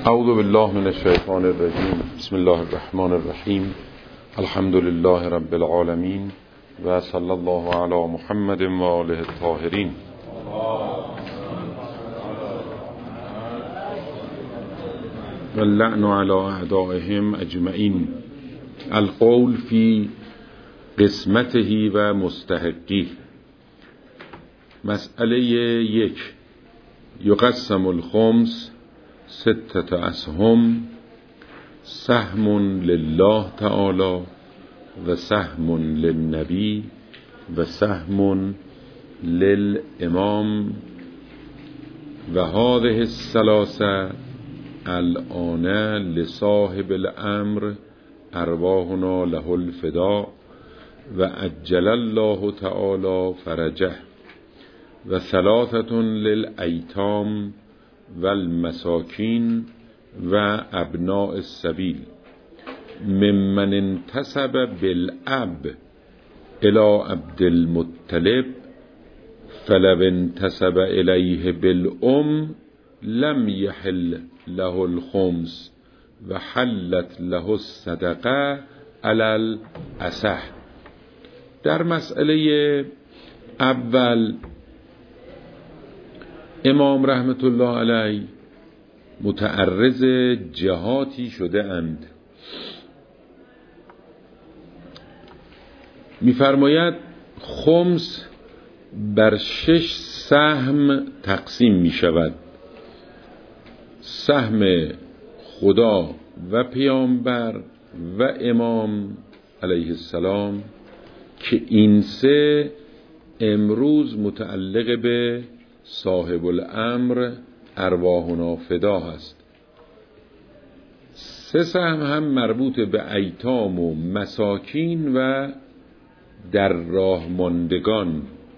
اعوذ بالله من الشیطان الرجیم. بسم الله الرحمن الرحیم. الحمد لله رب العالمین و صلی الله علی محمد و آله الطاهرین. و اللعن علی اعدائهم اجمعین. القول فی قسمته و مستحقی. مسئله 1. یقسم الخمس 6 اسهم، سهم لله تعالی و سهم للنبی و سهم للامام و هذه الثلاثه الان لصاحب الامر ارواحنا له الفداء و عجل الله تعالی فرجه و 3 للایتام و المساکین و ابناء السبیل ممن انتسب بالاب الى عبد المطلب فلو انتسب الیه بالام لم يحل له الخمس و حلت له الصدقه علی الاصح. در مسئله اول امام رحمت الله علیه متعرض جهاتی شده اند. می‌فرماید خمس بر 6 سهم تقسیم می شود. سهم خدا و پیامبر و امام علیه السلام که این 3 امروز متعلق به صاحب الامر ارواحنا فدا هست. 3 سهم هم مربوط به ایتام و مساکین و در راه ماندگان.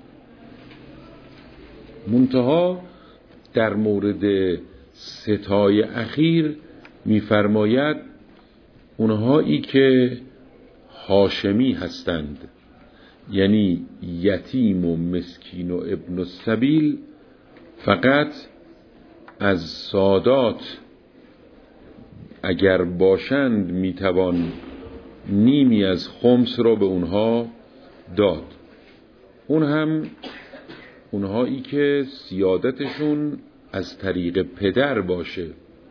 منتها در مورد 3 اخیر می‌فرماید اونهایی که هاشمی هستند، یعنی یتیم و مسکین و ابن السبیل، فقط از سادات اگر باشند میتوان نیمی از خمس را به اونها داد. اون هم اونهایی که سیادتشون از طریق پدر باشه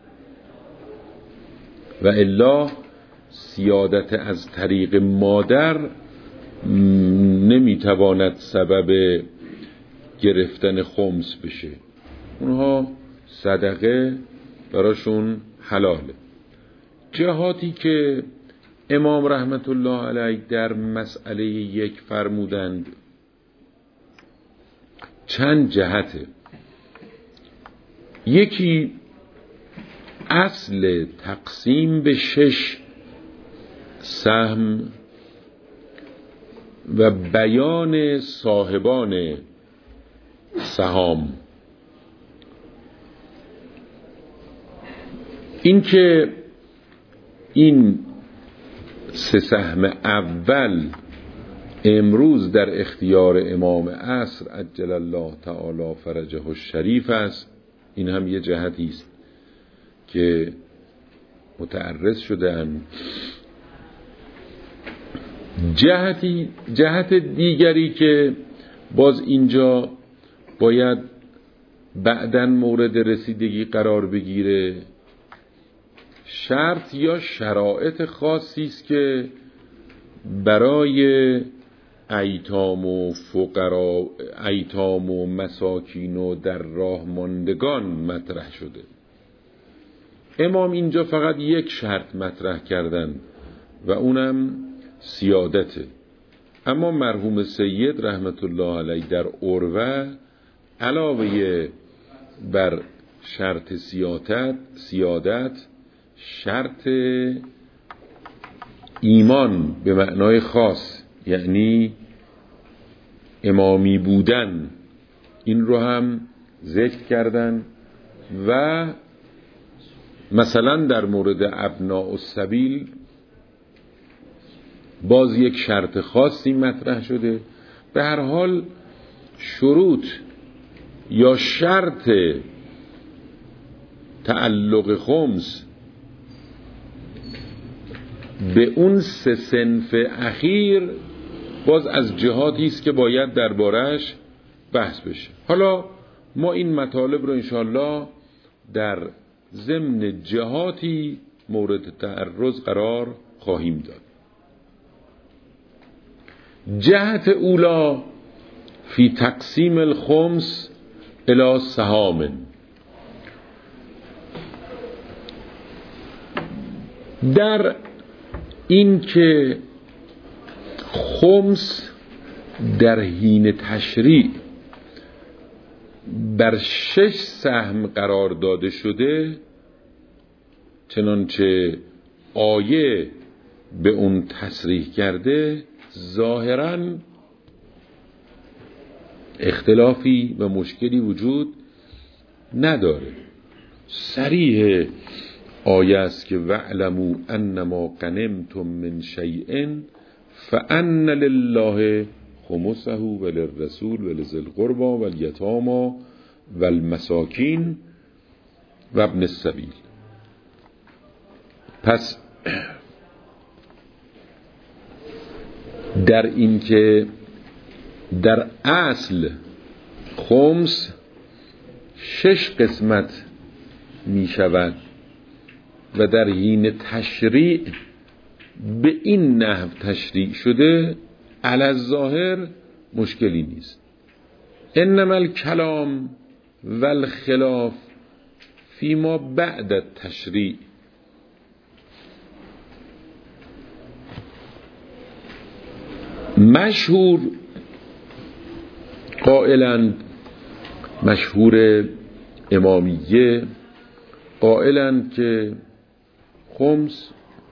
و الا سیادت از طریق مادر نمیتواند سبب گرفتن خمس بشه. اونها صدقه براشون حلاله. جهاتی که امام رحمت الله علیه در مسئله 1 فرمودند چند جهته. یکی اصل تقسیم به 6 سهم و بیان صاحبان سهام. این که این 3 سهم اول امروز در اختیار امام عصر عجل الله تعالی فرجه الشریف است، این هم یه جهتی است که متعرض شدن. جهت دیگری که باز اینجا باید بعداً مورد رسیدگی قرار بگیره، شرط یا شرایط خاصی است که برای ایتام و فقرا، ایتام و مساکین و در راه ماندگان مطرح شده. امام اینجا فقط 1 شرط مطرح کردن و اونم سیادته. اما مرحوم سید رحمت الله علیه در عروه علاوه بر شرط سیادت شرط ایمان به معنای خاص، یعنی امامی بودن، این رو هم ذکر کردن. و مثلا در مورد ابناء السبیل باز 1 شرط خاصی مطرح شده. به هر حال شروط یا شرط تعلق خمس به اون 3 صنف اخیر باز از جهاتی است که باید دربارش بحث بشه. حالا ما این مطالب رو انشاءالله در ضمن جهاتی مورد تعرض قرار خواهیم داد. جهت اولا فی تقسیم الخمس الی سهام، در این که خمس در حین تشریع بر 6 سهم قرار داده شده، چنانچه آیه به اون تصریح کرده، ظاهراً اختلافی و مشکلی وجود نداره. صریح آیه است که وَاعْلَمُوا أَنَّمَا غَنِمْتُم مِّن شَيْءٍ فَأَنَّ لِلَّهِ خُمُسَهُ وَلِلرَّسُولِ وَلِذِي الْقُرْبَى وَالْيَتَامَى وَالْمَسَاکِینِ وَابْنِ السَّبِیل. پس در این که در اصل خمس 6 قسمت می شود و در حین تشریع به این نحو تشریع شده، علی الظاهر مشکلی نیست. انما الکلام والخلاف فیما بعد التشریع. مشهور قائلند، مشهور امامیه قائلند که خمس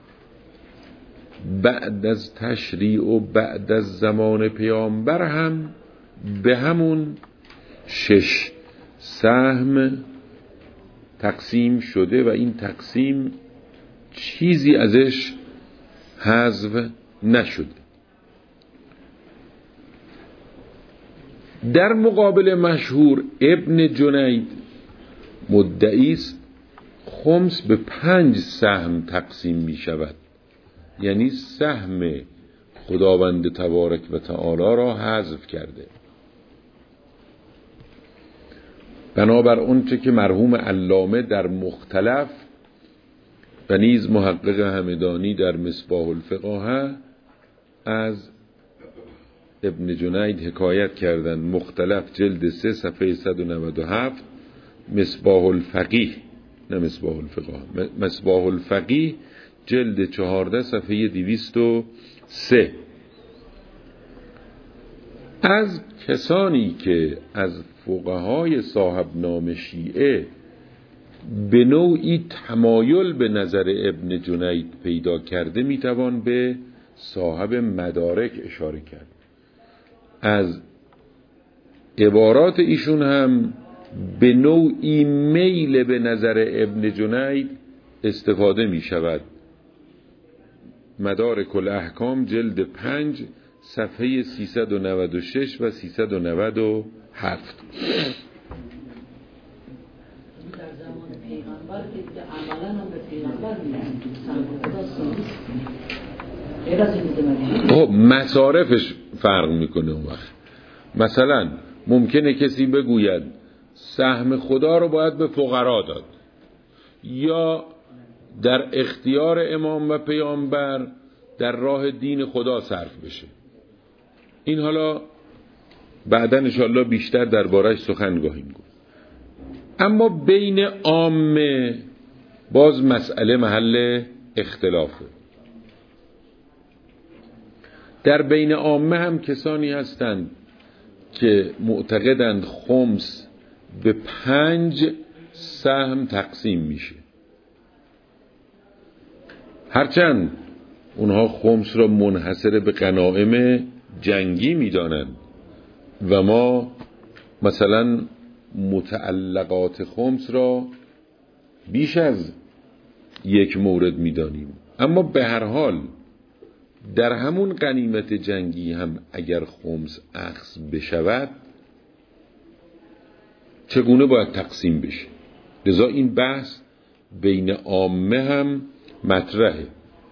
بعد از تشریع و بعد از زمان پیامبر هم به همون 6 سهم تقسیم شده و این تقسیم چیزی ازش حذف نشده. در مقابل مشهور ابن جنید مدعی است خمس به 5 سهم تقسیم می شود، یعنی سهم خداوند تبارک و تعالی را حذف کرده. بنابر اونچه که مرحوم علامه در مختلف و نیز محقق همدانی در مصباح الفقاهه از ابن جنید حکایت کردن. مختلف جلد 3 صفحه 197، مصباح الفقیه، نه مصباح الفقاهه، مصباح الفقیه جلد 14 صفحه 203. از کسانی که از فقهای صاحب نام شیعه به نوعی تمایل به نظر ابن جنید پیدا کرده میتوان به صاحب مدارک اشاره کرد. از عبارات ایشون هم به نوعی میل به نظر ابن جنید استفاده می شود. مدارک الاحکام جلد 5 صفحه 396 و 397. خب مصارفش فرق میکنه اون وقت. مثلا ممکنه کسی بگوید سهم خدا رو باید به فقرا داد، یا در اختیار امام و پیامبر در راه دین خدا صرف بشه. این حالا بعداً انشاءالله بیشتر دربارش سخن خواهیم گفت. اما بین عامه باز مسئله محل اختلافه. در بین عامه هم کسانی هستند که معتقدند خمس به 5 سهم تقسیم میشه، هرچند اونها خمس را منحصر به غنایم جنگی میدانند و ما مثلا متعلقات خمس را بیش از 1 مورد میدانیم. اما به هر حال در همون غنیمت جنگی هم اگر خمس اخذ بشود چگونه باید تقسیم بشه؟ لذا این بحث بین عامه هم مطرحه.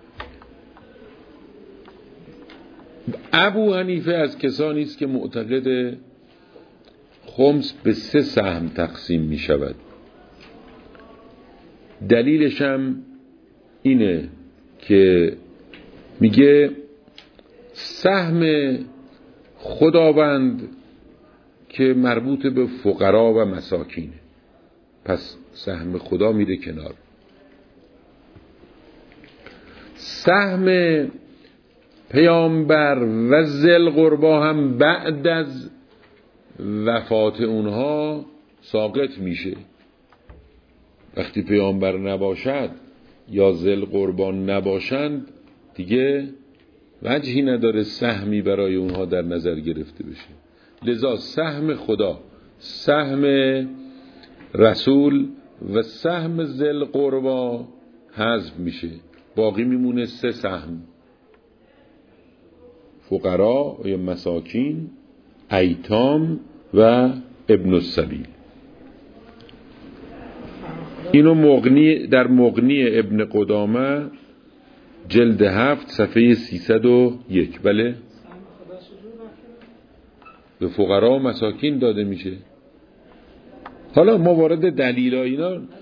ابو حنیفه از کسانی است که معتقد خمس به 3 سهم تقسیم می شود. دلیلش هم اینه که میگه سهم خداوند که مربوط به فقرا و مساکینه، پس سهم خدا میره کنار. سهم پیامبر و ذل قربا هم بعد از وفات اونها ساقط میشه. وقتی پیامبر نباشد یا ذل قربا نباشند دیگه وجهی نداره سهمی برای اونها در نظر گرفته بشه. لذا سهم خدا، سهم رسول و سهم ذل قربا حذف میشه، باقی میمونه 3 سهم: فقرا یا مساکین، ایتام و ابن السبیل. اینو مغنی در مغنی ابن قدامه جلد 7 صفحه 301. بله، به فقرا و مساکین داده میشه. حالا ما وارد دلیل ها اینا چیزی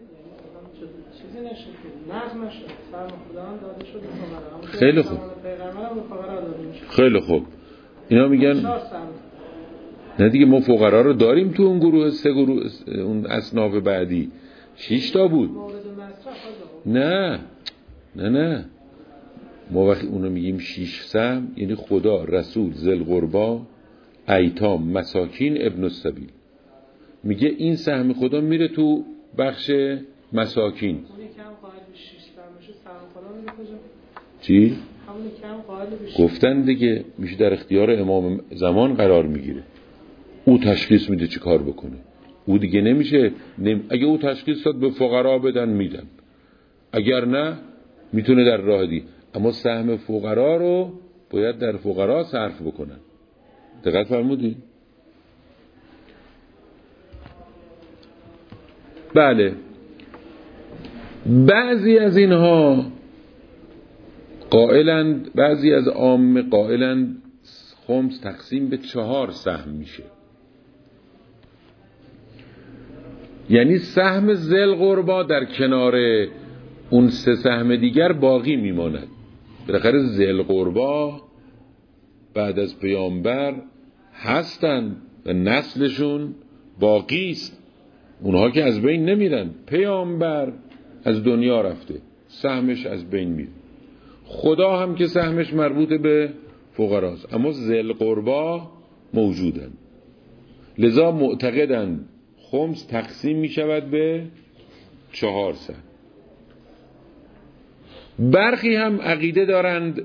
نشد، نظم نشد، سهم خدا هم داده شد به فقرا. خیلی خوب، خیلی خوب. اینا میگن نه دیگه، ما فقرا رو داریم تو اون گروه، 3 گروه، اون اصناف بعدی 6 تا بود. نه ما وقتی اونو میگیم 6 سهم یعنی خدا، رسول، ذل قربا، ایتام، مساکین، ابن السبیل. میگه این سهم خدا میره تو بخش مساکین. چی؟ گفتن دیگه میشه در اختیار امام زمان قرار میگیره، او تشخیص میده چی کار بکنه. او دیگه نمیشه اگه او تشخیص داد به فقرا بدن میدن، اگر نه میتونه در راه دی. اما سهم فقرا رو باید در فقرا صرف بکنن. دقت فرمودین؟ بله. بعضی از اینها قائلند، بعضی از عامه قائلند خمس تقسیم به 4 سهم میشه، یعنی سهم ذل قربا در کنار اون 3 سهم دیگر باقی میماند. بالاخره ذل قربا بعد از پیامبر هستن و نسلشون باقی است، اونها که از بین نمیرن. پیامبر از دنیا رفته، سهمش از بین میره. خدا هم که سهمش مربوط به فقراست، اما ذل قربا موجودن. لذا معتقدن خمس تقسیم می شود به 4 سهم. برخی هم عقیده دارند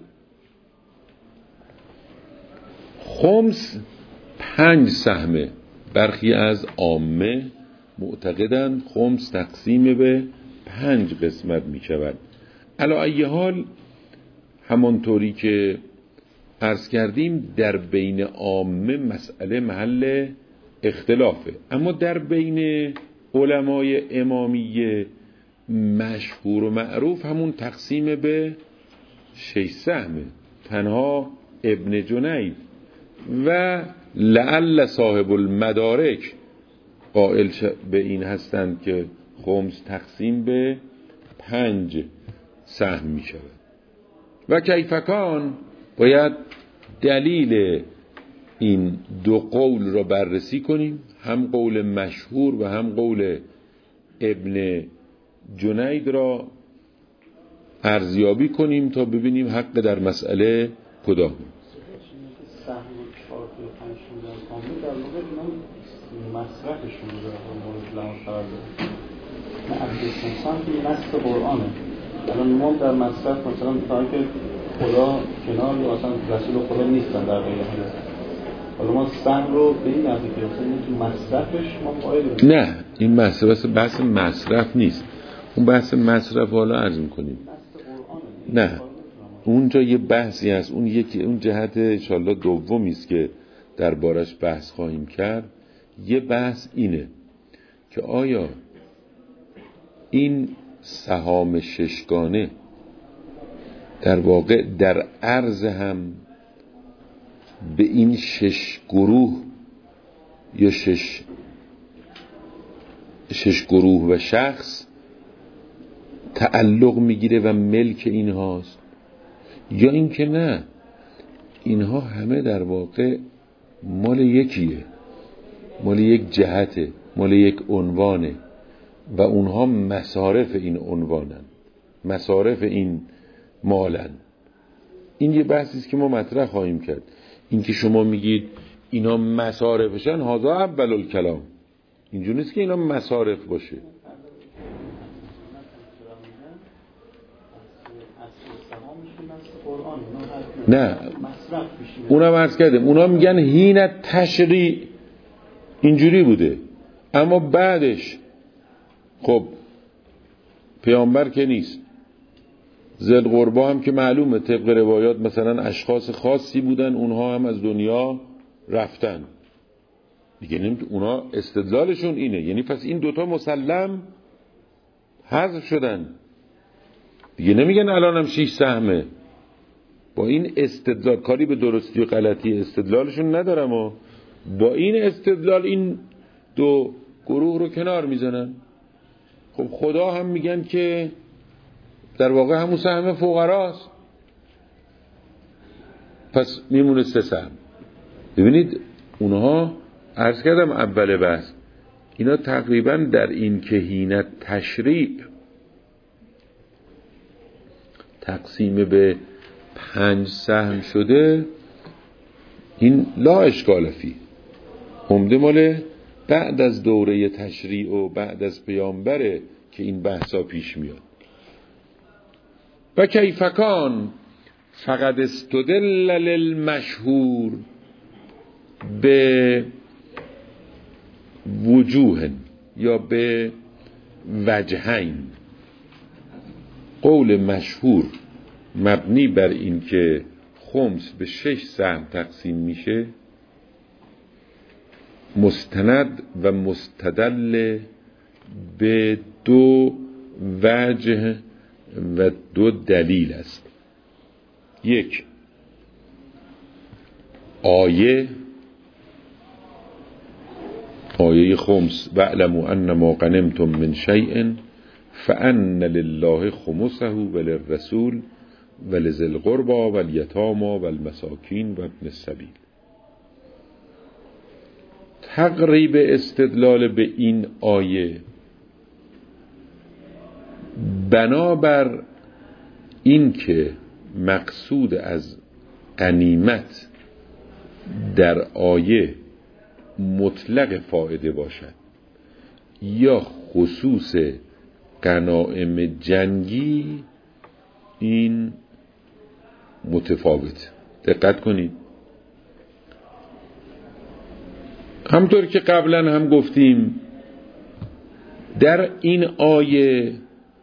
خمس 5 سهمه. برخی از عامه معتقدند خمس تقسیم به 5 قسمت می شود. علی ای حال همانطوری که عرض کردیم در بین عامه مسئله محل اختلافه، اما در بین علمای امامیه مشهور و معروف همون تقسیم به 6 سهمه. تنها ابن جنید و لعل صاحب المدارک قائل به این هستند که خمس تقسیم به 5 سهم می شود. و کیفکان باید دلیل این 2 قول را بررسی کنیم، هم قول مشهور و هم قول ابن جنید را ارزیابی کنیم تا ببینیم حق در مسئله کدام. سهم 4 تا 5 کامل در واقع اینا مصرفشون رو مورد لحاظ قرار دادن. معرفت انسان که نصف قرآنه. الان ما در مصرف مثلا تا که خدا کنار یا اصلا رسول خدا نیستن در غیر حالت، حالا ما سهم رو به این نحوی که مثلا تو مصرفش ما قائل. نه، این بحث مصرف نیست. اون بحث مصرف حالا عرض می‌کنیم. نه، اونجا یه بحثی هست، اون جهت انشالله دومی است که دربارش بحث خواهیم کرد. یه بحث اینه که آیا این سهام ششگانه در واقع در عرض هم به این 6 گروه یا 6 گروه و شخص تعلق میگیره و ملک اینهاست، یا اینکه نه، اینها همه در واقع مال یکیه، مال یک جهته، مال یک عنوانه و اونها مصارف این عنوانن، مصارف این مالن. این یه بحثی است که ما مطرح خواهیم کرد. این که شما میگید اینا مصارفشن، هذا اول الکلام، اینجوری نیست که اینا مصارف باشه. نه، اونا عرض کردیم، اونا میگن هین تشریع اینجوری بوده، اما بعدش خب پیامبر که نیست، ذل قربا هم که معلومه طبق روایات مثلا اشخاص خاصی بودن، اونها هم از دنیا رفتن دیگه. اونا استدلالشون اینه، یعنی پس این دوتا مسلم حذف شدن دیگه. نمیگن الان هم 6 سهمه. با این استدلال، کاری به درستی و غلطی استدلالشون ندارم، و با این استدلال این دو گروه رو کنار میزنن. خب خدا هم میگن که در واقع همون سهم فقراست، پس میمونه 3 سهم. ببینید اونها عرض کردم اول بحث، اینا تقریبا در این که هینت تشریع تقسیم به 5 سهم شده، این لا اشکال فی، عمده مال بعد از دوره تشریع و بعد از پیامبره که این بحثا پیش میاد. و کیفکان فقط استدل للمشهور به وجوه یا به وجهین. قول مشهور مبنی بر این که خمس به 6 سهم تقسیم میشه، مستند و مستدل به 2 وجه و 2 دلیل است. 1 آیه خمس واعلموا انما غنمتم من شیء فان لله خمسه وللرسول ولذی القربى والیتامى والمساکین و ابن السبیل. تقریب استدلال به این آیه بنابر این که مقصود از غنیمت در آیه مطلق فائده باشد یا خصوص غنایم جنگی، این متفاوت. دقت کنید، همطور که قبلا هم گفتیم در این آیه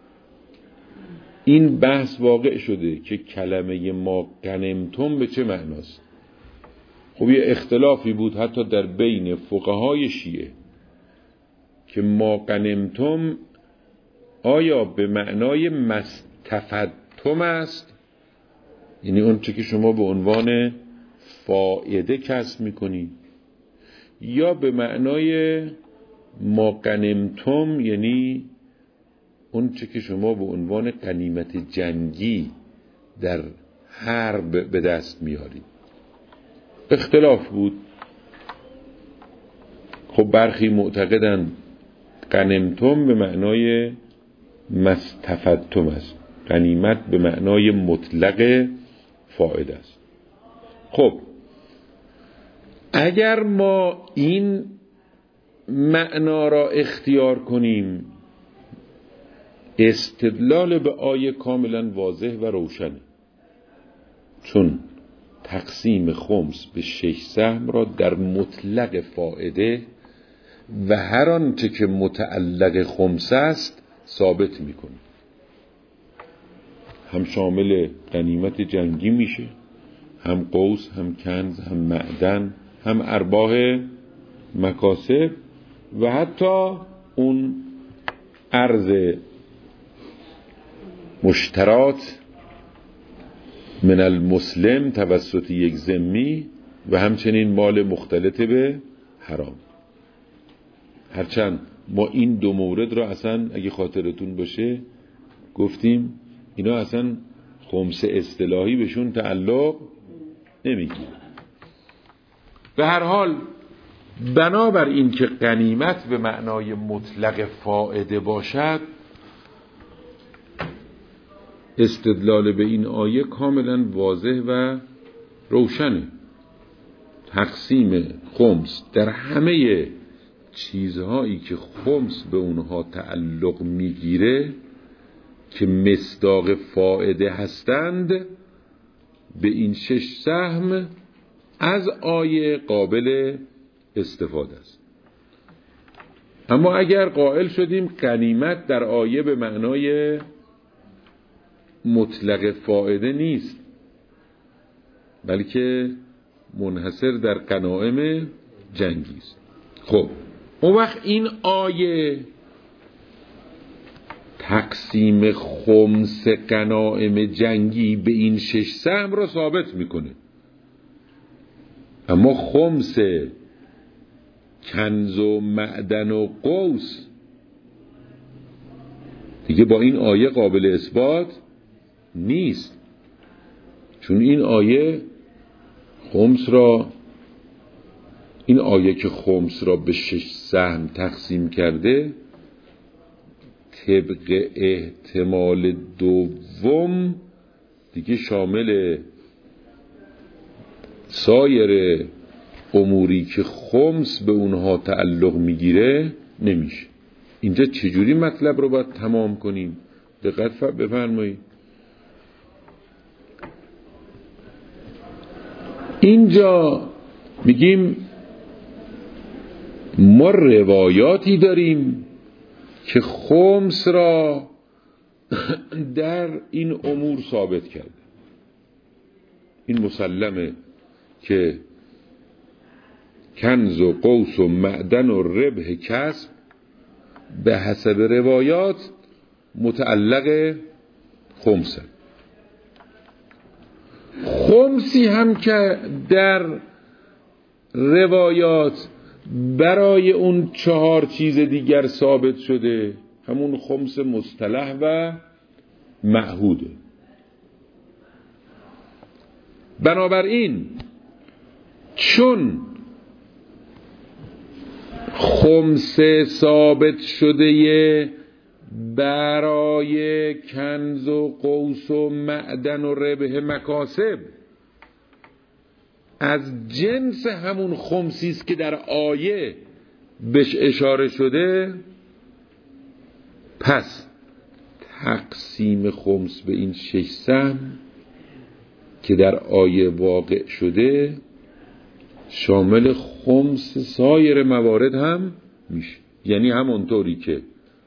این بحث واقع شده که کلمه ما غنمتم به چه معناست. خب یه اختلافی بود حتی در بین فقهای شیعه که ما غنمتم آیا به معنای مستفدتم است، یعنی اون چه که شما به عنوان فایده کسب میکنی، یا به معنای ما غنمتم یعنی اون چه که شما به عنوان غنیمت جنگی در حرب به دست میارید. اختلاف بود. خب برخی معتقدند غنمتم به معنای مستفدتم است، غنیمت به معنای مطلق فائده است. خب اگر ما این معنا را اختیار کنیم، استدلال به آیه کاملا واضح و روشنه، چون تقسیم خمس به 6 سهم را در مطلق فائده و هر آنچه که متعلق خمس است ثابت میکنه. هم شامل غنیمت جنگی میشه، هم قوس، هم کنز، هم معدن، هم ارباح مکاسب و حتی اون ارز مشترات من المسلم توسط یک ذمی و همچنین مال مختلط به حرام. هرچند ما این دو مورد را اصلا اگه خاطرتون باشه گفتیم اینا اصلا خمس اصطلاحی بهشون تعلق نمیگیره. به هر حال بنابر این که غنیمت به معنای مطلق فائده باشد، استدلال به این آیه کاملا واضح و روشنه. تقسیم خمس در همه چیزهایی که خمس به اونها تعلق میگیره که مصداق فائده هستند به این 6 سهم از آیه قابل استفاده است. اما اگر قائل شدیم غنیمت در آیه به معنای مطلق فائده نیست بلکه منحصر در غنایم جنگی است، خب اون وقت این آیه تقسیم خمس غنایم جنگی به این 6 سهم را ثابت میکنه. اما خمس کنز و معدن و قوس دیگه با این آیه قابل اثبات نیست، چون این آیه که خمس را به 6 سهم تقسیم کرده طبق احتمال دوم دیگه شامل سایر اموری که خمس به اونها تعلق میگیره نمیشه. اینجا چجوری مطلب رو باید تمام کنیم؟ دقت بفرمایید. اینجا میگیم ما روایاتی داریم که خمس را در این امور ثابت کرده. این مسلمه که کنز و قوس و معدن و ربح کسب به حسب روایات متعلق خمسه. خمسی هم که در روایات برای اون 4 چیز دیگر ثابت شده همون خمس مصطلح و معهوده. بنابراین چون خمس ثابت شده برای کنز و قوس و معدن و ربح مکاسب از جنس همون خمسی است که در آیه بهش اشاره شده، پس تقسیم خمس به این 6 سهم که در آیه واقع شده شامل خمس سایر موارد هم میشه. یعنی همونطوری که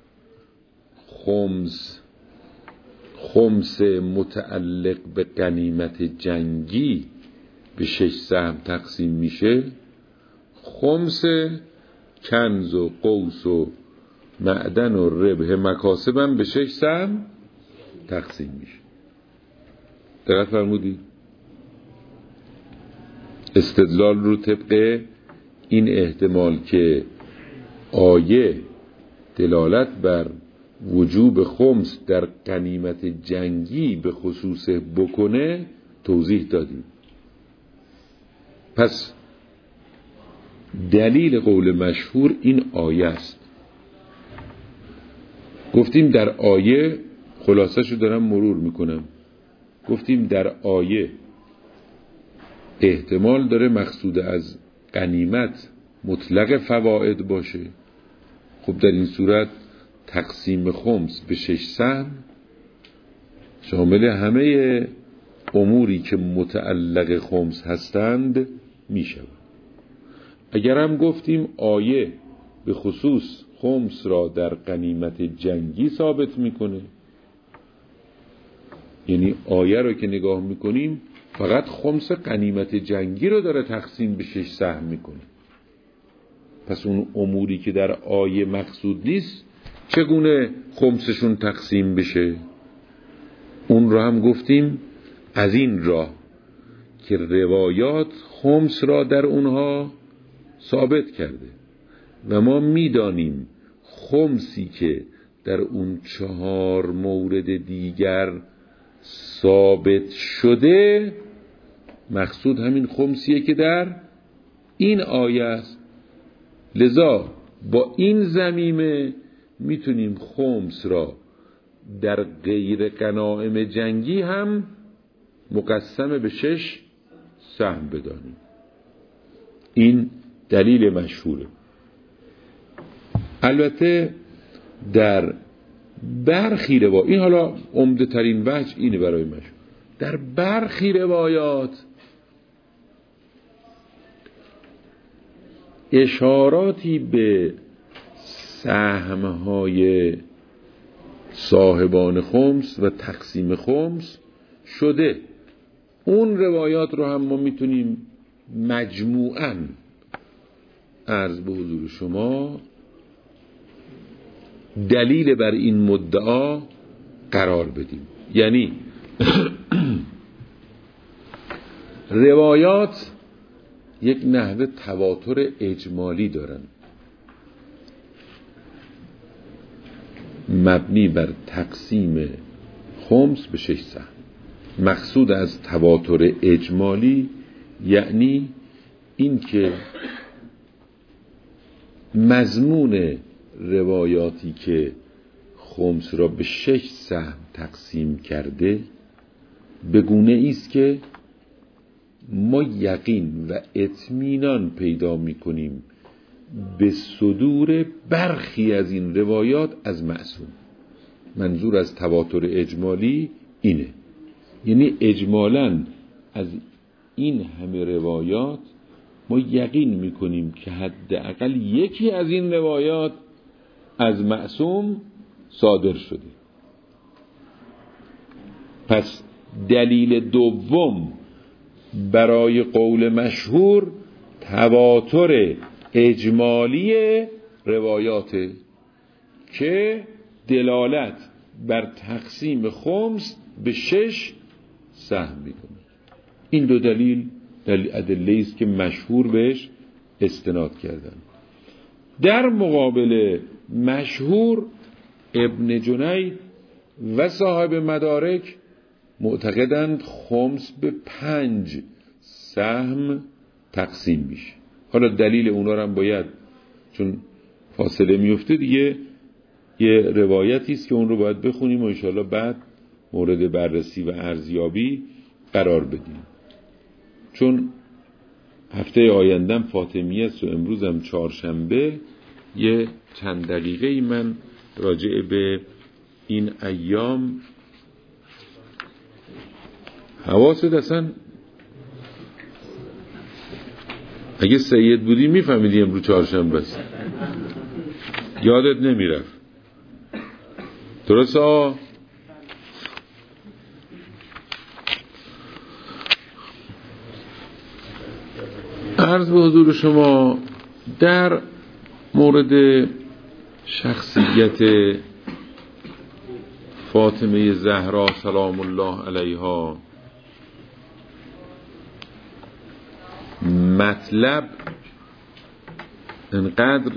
خمس متعلق به غنیمت جنگی به 6 سهم تقسیم میشه، خمس کنز و قوس و معدن و ربح مکاسب هم به 6 سهم تقسیم میشه. دقت فرمودید؟ استدلال رو طبق این احتمال که آیه دلالت بر وجوب خمس در غنیمت جنگی به خصوص بکنه توضیح دادیم. پس دلیل قول مشهور این آیه است. گفتیم در آیه، خلاصه‌شو دارم مرور میکنم، گفتیم در آیه احتمال داره مقصود از غنیمت مطلق فواید باشه. خب در این صورت تقسیم خمس به 6 سهم شامل همه اموری که متعلق خمس هستند میشه. اگر هم گفتیم آیه به خصوص خمس را در غنیمت جنگی ثابت میکنه، یعنی آیه رو که نگاه میکنیم فقط خمس غنیمت جنگی رو داره تقسیم به 6 سهم میکنه، پس اون اموری که در آیه مقصود نیست چگونه خمسشون تقسیم بشه؟ اون را هم گفتیم از این راه که روایات خمس را در اونها ثابت کرده و ما میدانیم خمسی که در اون 4 مورد دیگر ثابت شده مقصود همین خمسیه که در این آیه است. لذا با این ضمیمه میتونیم خمس را در غیر غنایم جنگی هم مقسم به 6 سهم بدانیم. این دلیل مشهوره. البته در برخی روایات، این حالا عمده ترین وجه اینه برای مشهور، در برخی روایات اشاراتی به سهم‌های صاحبان خمس و تقسیم خمس شده. اون روایات رو هم ما میتونیم مجموعاً عرض به حضور شما دلیل بر این مدعا قرار بدیم. یعنی روایات یک نحوه تواتر اجمالی دارن مبنی بر تقسیم خمس به 6 سهم. مقصود از تواتر اجمالی یعنی این که مضمون روایاتی که خمس را به 6 سهم تقسیم کرده به گونه ایست که ما یقین و اطمینان پیدا می‌کنیم به صدور برخی از این روایات از معصوم. منظور از تواتر اجمالی اینه، یعنی اجمالاً از این همه روایات ما یقین می‌کنیم که حداقل یکی از این روایات از معصوم صادر شده. پس دلیل دوم برای قول مشهور تواتر اجمالی روایات که دلالت بر تقسیم خمس به 6 سهم می‌کنه. این دو دلیل ادله است که مشهور بهش استناد کردن. در مقابل مشهور ابن جنید و صاحب مدارک معتقدند خمس به 5 سهم تقسیم میشه. حالا دلیل اونا رو هم باید، چون فاصله میفته دیگه، یه روایتی است که اون رو باید بخونیم و انشاءالله بعد مورد بررسی و ارزیابی قرار بدیم. چون هفته آیندم فاطمیه است و امروز هم چهارشنبه، یه چند دقیقه ای من راجع به این ایام حواست اصلا اگه سید بودی میفهمیدی امروز چهارشنبه است، یادت نمیرفت. درسته؟ عرض به حضور شما در مورد شخصیت فاطمه زهرا سلام الله علیها مطلب انقدر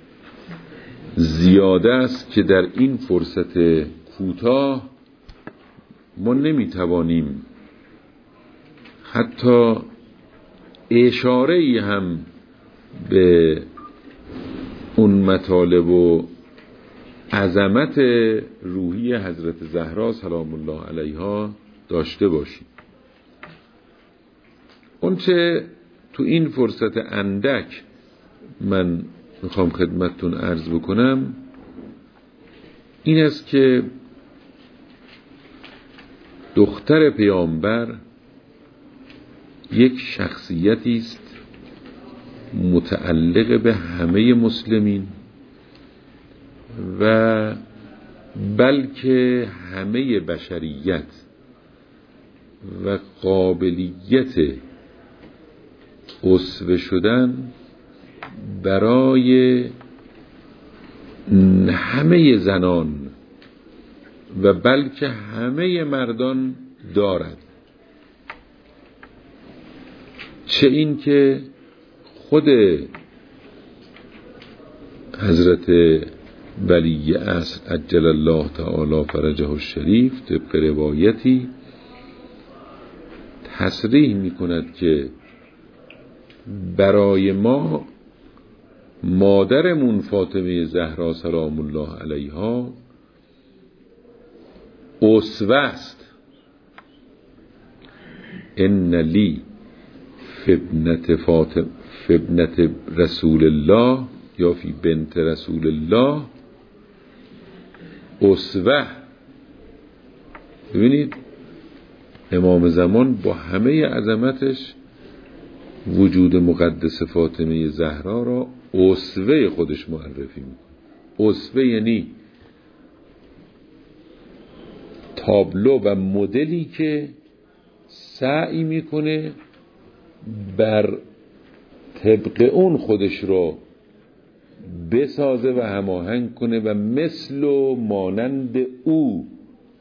زیاده است که در این فرصت کوتاه ما نمیتوانیم حتی اشاره‌ای هم به اون مطالب و عظمت روحی حضرت زهرا سلام الله علیها داشته باشیم. اون چه تو این فرصت اندک من میخوام خدمتتون عرض بکنم این است که دختر پیامبر یک شخصیتی است متعلق به همه مسلمین و بلکه همه بشریت و قابلیت اسوه شدن برای همه زنان و بلکه همه مردان دارد، چه این که خود حضرت ولی عصر عجل الله تعالی فرجه الشریف طبق روایتی تصریح می کند که برای ما مادرمون فاطمه زهرا سلام الله علیها اسوه است. ان لی فابنت رسول الله یا فی بنت رسول الله اسوه. ببینید امام زمان با همه عظمتش وجود مقدس فاطمه زهرا را اسوه خودش معرفی میکنه. اسوه یعنی تابلو و مدلی که سعی میکنه بر طبق اون خودش رو بسازه و هماهنگ کنه و مثل و مانند او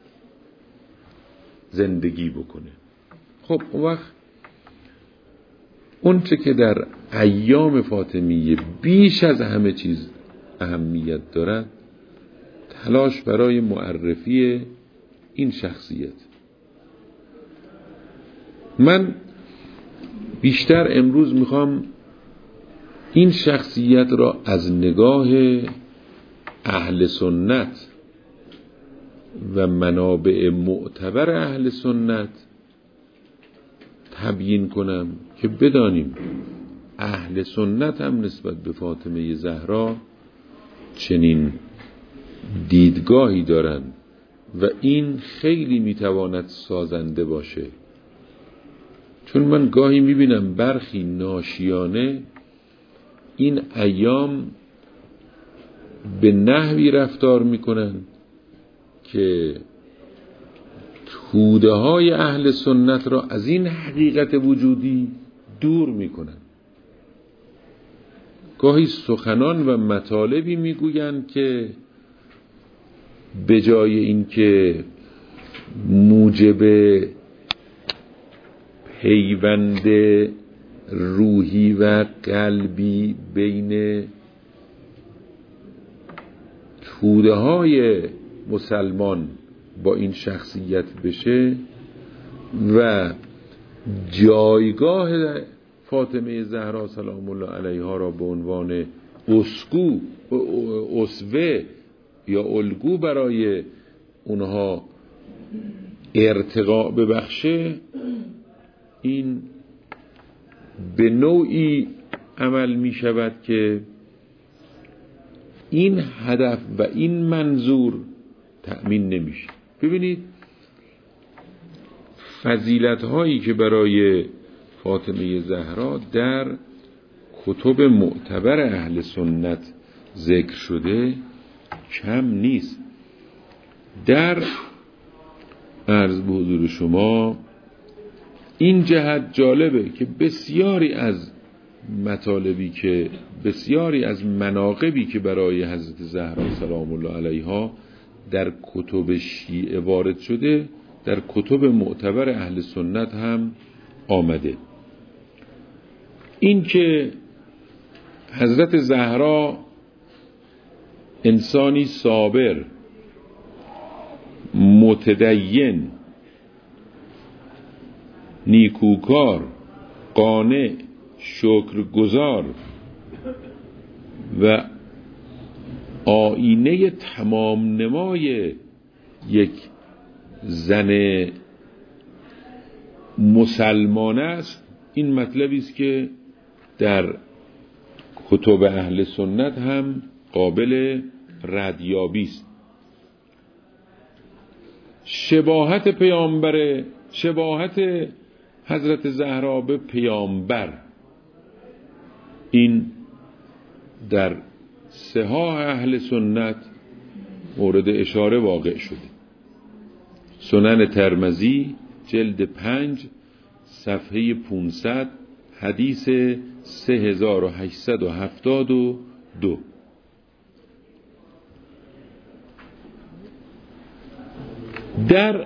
زندگی بکنه. خب اون وقت اون چه که در ایام فاطمیه بیش از همه چیز اهمیت دارد تلاش برای معرفی این شخصیت. من بیشتر امروز میخوام این شخصیت را از نگاه اهل سنت و منابع معتبر اهل سنت تبیین کنم که بدانیم اهل سنت هم نسبت به فاطمه زهرا چنین دیدگاهی دارند و این خیلی میتواند سازنده باشه. چون من گاهی میبینم برخی ناشیانه این ایام به نحوی رفتار میکنن که توده های اهل سنت را از این حقیقت وجودی دور میکنن. گاهی سخنان و مطالبی میگویند که به جای اینکه موجب پیوند روحی و قلبی بین توده های مسلمان با این شخصیت بشه و جایگاه فاطمه زهرا سلام الله علیها را به عنوان اسوه یا الگو برای اونها ارتقا ببخشه، این به نوعی عمل می شود که این هدف و این منظور تأمین نمیشه. ببینید فضیلت هایی که برای فاطمه زهرا در کتب معتبر اهل سنت ذکر شده کم نیست. در عرض به حضور شما این جهت جالبه که بسیاری از مطالبی که بسیاری از مناقبی که برای حضرت زهرا سلام الله علیها در کتب شیعه وارد شده در کتب معتبر اهل سنت هم آمده. این که حضرت زهرا انسانی صابر، متدین، نیکوکار، قانع، شکرگزار و آینه تمام نمای یک زن مسلمان است، این مطلبی است که در کتب اهل سنت هم قابل ردیابی است. شباهت حضرت زهرا به پیامبر، این در صحاح اهل سنت مورد اشاره واقع شده. سنن ترمذی جلد 5 صفحه 500 حدیث 3872. در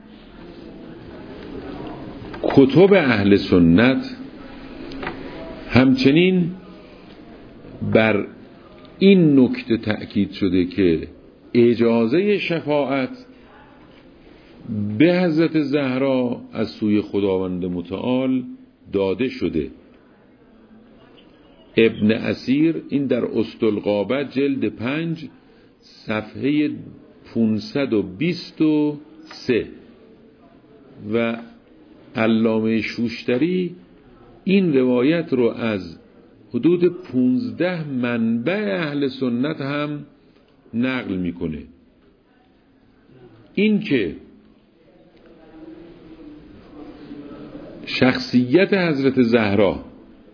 کتب اهل سنت همچنین بر این نکته تأکید شده که اجازه شفاعت به حضرت زهرا از سوی خداوند متعال داده شده. ابن اسیر این در اسطلغابه جلد 5 صفحه 523 و علامه شوشتری این روایت رو از حدود 15 منبع اهل سنت هم نقل میکنه. این که شخصیت حضرت زهرا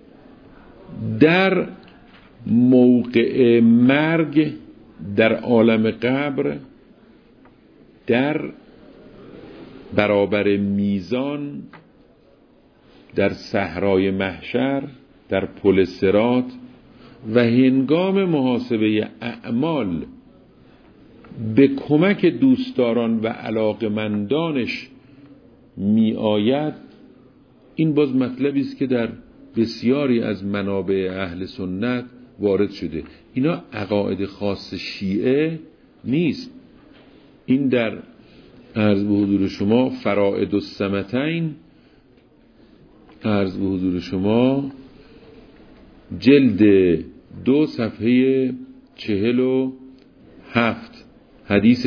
در موقع مرگ در عالم قبر در برابر میزان در صحرای محشر در پل صراط و هنگام محاسبه اعمال به کمک دوستداران و علاقمندانش می آید، این باز مطلبی است که در بسیاری از منابع اهل سنت وارد شده. اینا عقاید خاص شیعه نیست. این در عرض به حضور شما فرائد السمتین، عرض به حضور شما جلد 2 صفحه 47 حدیث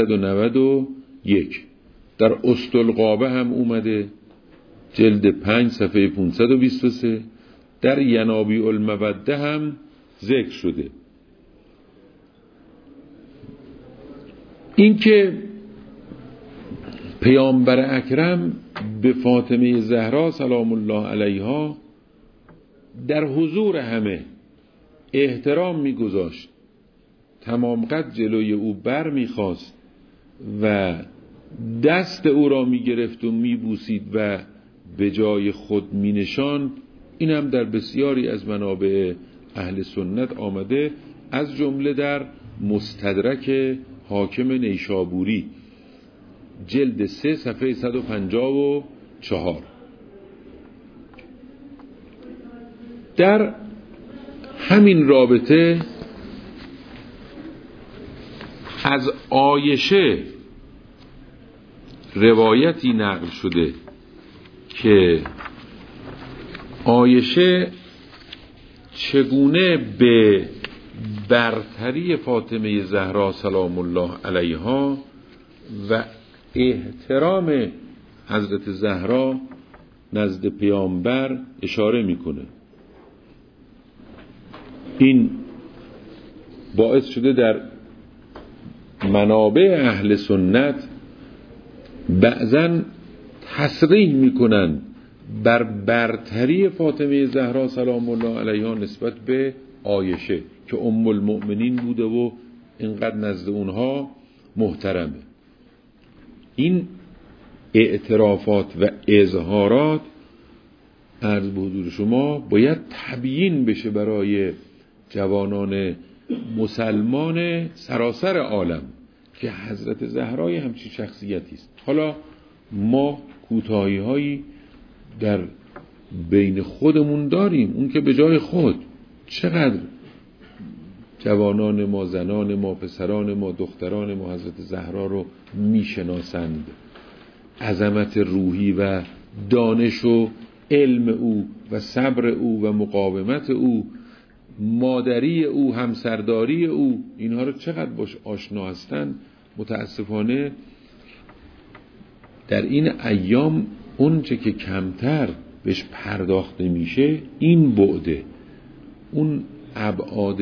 391. در اسطلغابه هم اومده جلد 5 صفحه 523. در ینابیع الموده هم ذکر شده. این که پیامبر اکرم به فاطمه زهرا سلام الله علیها در حضور همه احترام میگذاشت، تمام قد جلوی او بر میخواست و دست او را میگرفت و میبوسید و به جای خود مینشاند، این هم در بسیاری از منابع اهل سنت آمده، از جمله در مستدرک حاکم نیشابوری جلد 3 صفحه 154. در همین رابطه از عایشه روایتی نقل شده که عایشه چگونه به برتری فاطمه زهرا سلام الله علیها و احترام حضرت زهرا نزد پیامبر اشاره میکنه. این باعث شده در منابع اهل سنت بعضاً تصریح میکنن بر برتری فاطمه زهرا سلام الله علیها نسبت به عایشه که ام المؤمنین بوده و اینقدر نزد اونها محترمه. این اعترافات و اظهارات عرض به حضور شما باید تبیین بشه برای جوانان مسلمان سراسر عالم که حضرت زهرای همچین شخصیتی است. حالا ما کوتاهی هایی در بین خودمون داریم، اون که به جای خود چقدر جوانان ما، زنان ما، پسران ما، دختران ما حضرت زهرا رو میشناسند، عظمت روحی و دانش و علم او و صبر او و مقاومت او، مادری او، همسرداری او، اینها رو چقدر باش آشنا هستند. متاسفانه در این ایام اون چه که کمتر بهش پرداخت نمیشه این بعده، اون ابعاد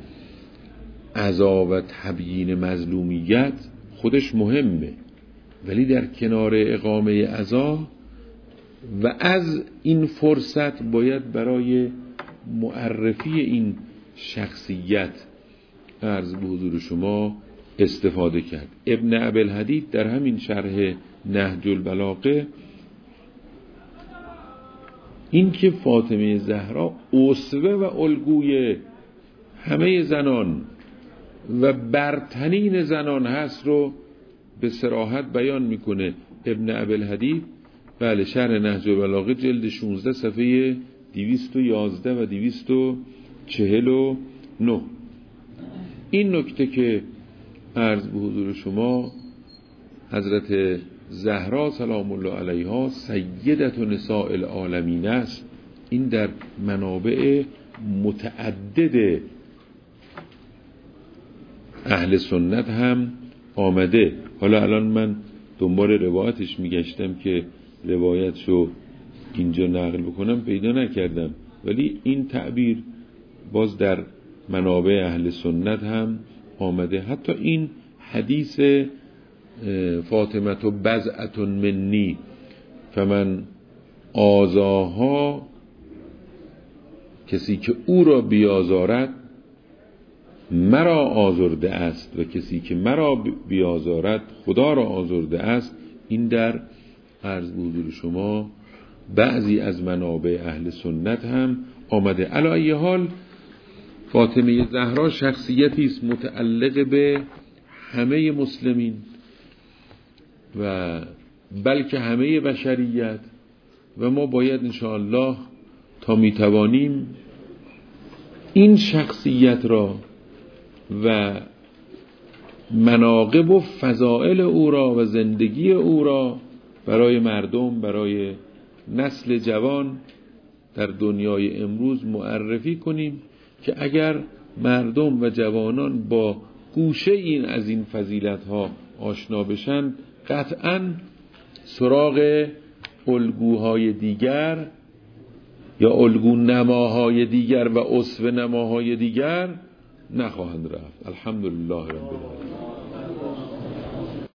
عزا و تبیین مظلومیت خودش مهمه، ولی در کنار اقامه عزا و از این فرصت باید برای معرفی این شخصیت عرض به حضور شما استفاده کرد. ابن ابوالحدید در همین شرح نهج البلاغه این که فاطمه زهرا اسوه و الگوی همه زنان و برترین زنان هست رو به صراحت بیان میکنه ابن ابوالحدید، بله، شرح نهج البلاغه جلد 16 صفحه 211 و 249. این نکته که عرض به حضور شما، حضرت زهرا سلام الله علیها سیدة نساء العالمین است، این در منابع متعدد اهل سنت هم آمده. حالا الان من دنبال روایتش میگشتم که روایتشو اینجا نقل بکنم، پیدا نکردم، ولی این تعبیر باز در منابع اهل سنت هم آمده. حتی این حدیث فاطمه بضعة منی فمن آذاها، کسی که او را بیازارد مرا آزرده است و کسی که مرا بیازارد خدا را آزرده است، این در عرض به حضور شما بعضی از منابع اهل سنت هم آمده. علی ای حال فاطمه زهرا شخصیتی است متعلق به همه مسلمین و بلکه همه بشریت، و ما باید انشاءالله تا میتوانیم این شخصیت را و مناقب و فضائل او را و زندگی او را برای مردم، برای نسل جوان در دنیای امروز معرفی کنیم که اگر مردم و جوانان با گوشه این از این فضیلت ها آشنا بشن، قطعاً سراغ الگوهای دیگر یا الگو نماهای دیگر و اسوه نماهای دیگر نخواهند رفت. الحمدلله رب العالمین.